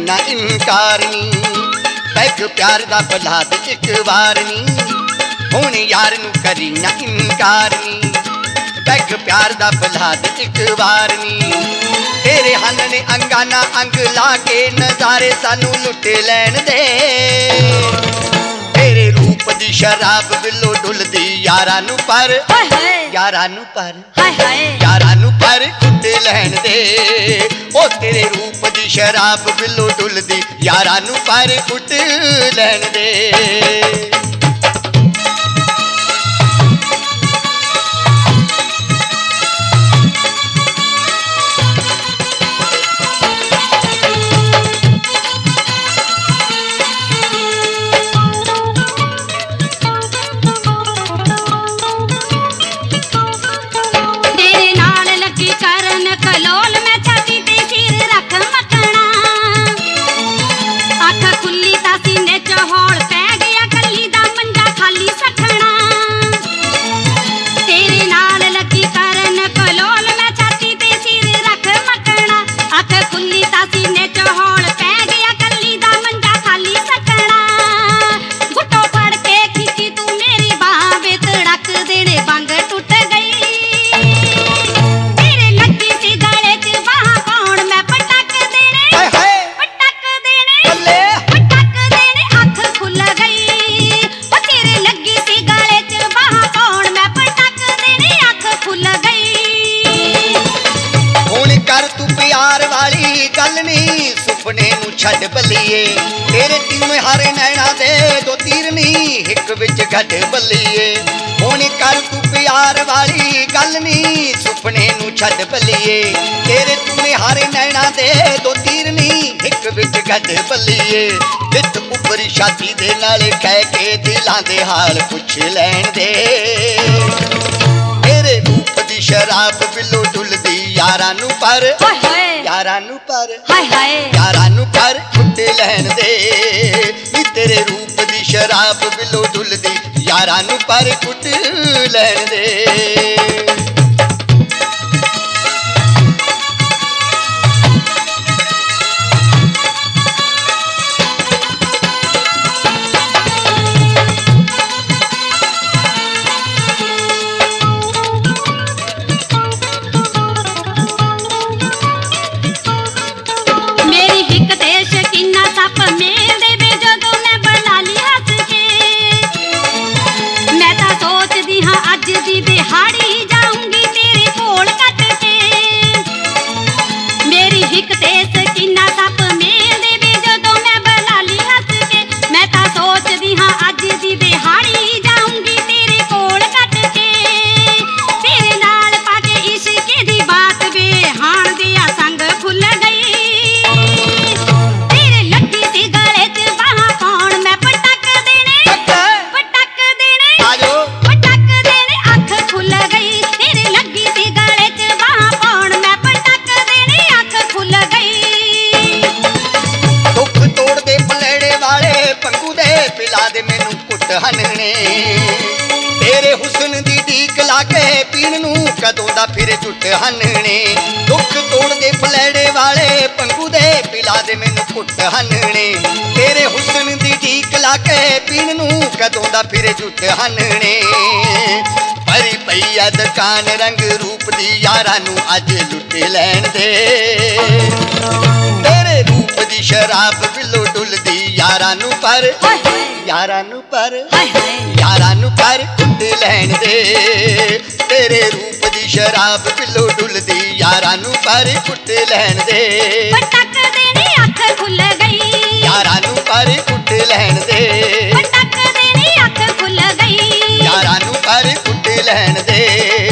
ना इनकार नी, पैग प्यार दा बलाद एक वार नी, हुण यार नू करी ना इनकार नी, पैग प्यार दा बलाद एक वार नी। तेरे हन ने अंगाना अंग ला के नजारे सानू लुट लैन दे, तेरे रूप दी शराब विलो डुलदी यारां नू पर, यारां नू पर, यारां नू पर कुट लैन दे। ओ तेरे रूप दी शराब विलो डुलदी यारां नू पर कुट लैन दे। छड़ बलिए तेरे तीन हारे नैना दे दो तीर नी हिक विच गढ़ बलिए, हुण कर तू प्यार वाली गल नी सुपने नू छड़ बलिए, तेरे तूने हारे नैना दे दो तीर नी हिक विच गढ़ बलिए। विच उपर छाती दे नाल कह के दिलां दे हाल पुछ लैन दे, तेरे रूप दी शराब विलो डुलदी यारां नू पर, यारां नू पर, यारां नू पर कुट लैन दे। नी तेरे रूप दी शराब विलो डुलदी यारां नू पर कुट लैन दे। तेरे हुस्न दी ढीक लाके पीण नू कदों दा फिर झुट हनने, दुख तोड़ दे फलैड़े वाले पंगू दे पिला दे मैनू घुट हनने, तेरे हुस्न दी ढीक लाके पीण नू कदों दा फिर झुट हनने। भरी पई आ दुकान रंग रूप दी यारां नू अज लुट लैन दे, तेरे रूप दी शराब विलो डुलदी यारां नू पर, यारां नू पर, यारां नू पर कुट लैन दे। तेरे रूप दी शराब विलो डुलदी यारां नू पर कुट लैन दे। पटक देनी अख खुल गई, यारां नू पर कुट लैन दे। पटक देनी अख खुल गई, यारां नू पर कुट लैन दे।